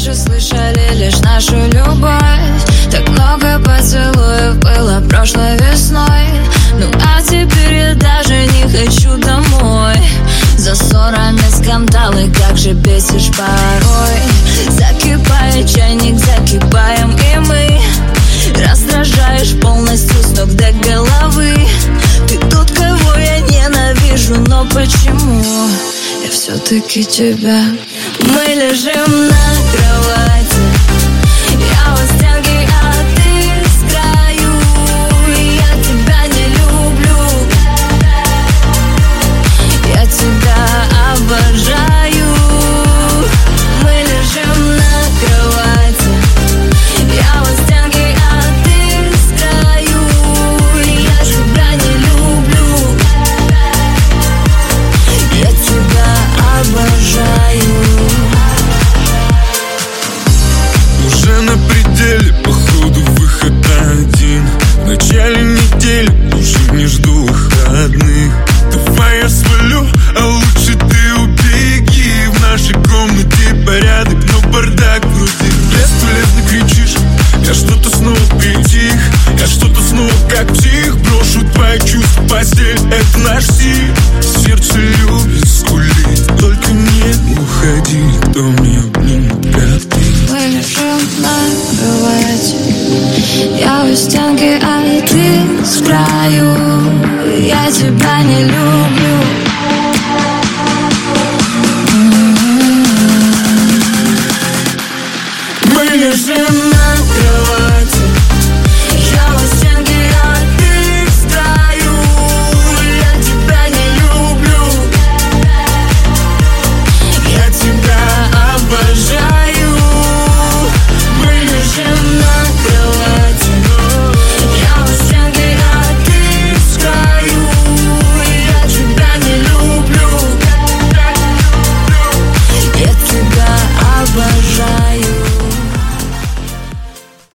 раньше слышали лишь нашу любовь. Так много поцелуев было прошлой весной. Ну а теперь я даже не хочу домой. За ссорами скандалы, как же бесишь порой. Закипает чайник, закипаем и мы. Раздражаешь полностью с ног до головы. Ты тот, кого я ненавижу, но почему я все-таки тебя? Мы лежим на кровати,